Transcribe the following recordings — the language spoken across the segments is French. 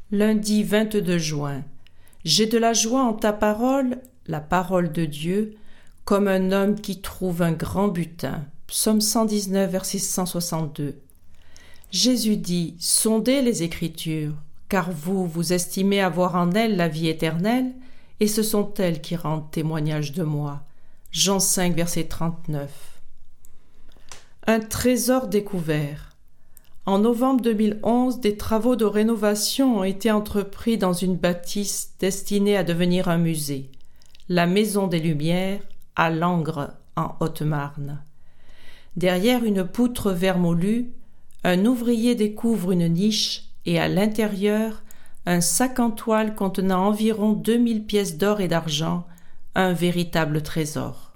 Lundi 22 juin. J'ai de la joie en ta parole, la parole de Dieu, comme un homme qui trouve un grand butin. Psaume 119, verset 162. Jésus dit « Sondez les Écritures, car vous estimez avoir en elles la vie éternelle, et ce sont elles qui rendent témoignage de moi. » Jean 5, verset 39. Un trésor découvert. En novembre 2011, des travaux de rénovation ont été entrepris dans une bâtisse destinée à devenir un musée, la Maison des Lumières, à Langres, en Haute-Marne. Derrière une poutre vermoulue, un ouvrier découvre une niche et à l'intérieur, un sac en toile contenant environ 2000 pièces d'or et d'argent, un véritable trésor.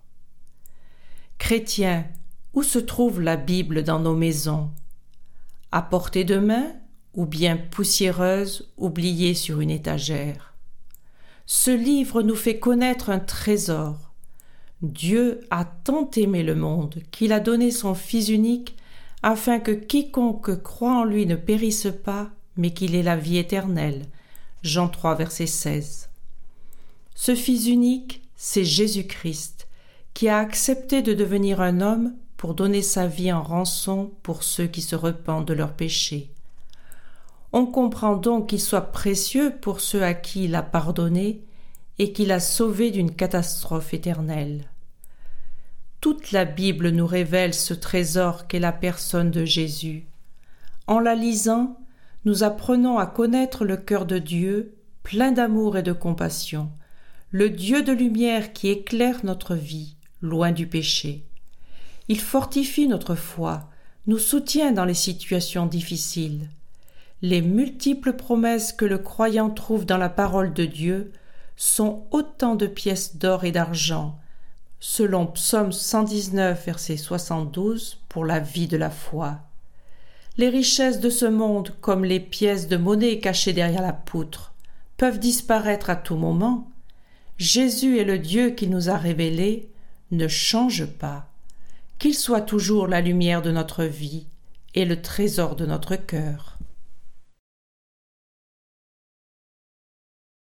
Chrétiens, où se trouve la Bible dans nos maisons ? À portée de main ou bien poussiéreuse, oubliée sur une étagère. Ce livre nous fait connaître un trésor. Dieu a tant aimé le monde qu'il a donné son Fils unique afin que quiconque croit en lui ne périsse pas, mais qu'il ait la vie éternelle. Jean 3, verset 16. Ce Fils unique, c'est Jésus-Christ, qui a accepté de devenir un homme pour donner sa vie en rançon pour ceux qui se repentent de leurs péchés. On comprend donc qu'il soit précieux pour ceux à qui il a pardonné et qu'il a sauvés d'une catastrophe éternelle. Toute la Bible nous révèle ce trésor qu'est la personne de Jésus. En la lisant, nous apprenons à connaître le cœur de Dieu, plein d'amour et de compassion, le Dieu de lumière qui éclaire notre vie, loin du péché. Il fortifie notre foi, nous soutient dans les situations difficiles. Les multiples promesses que le croyant trouve dans la parole de Dieu sont autant de pièces d'or et d'argent, selon Psaume 119, verset 72, pour la vie de la foi. Les richesses de ce monde, comme les pièces de monnaie cachées derrière la poutre, peuvent disparaître à tout moment. Jésus est le Dieu qu'il nous a révélé, ne change pas. Qu'il soit toujours la lumière de notre vie et le trésor de notre cœur.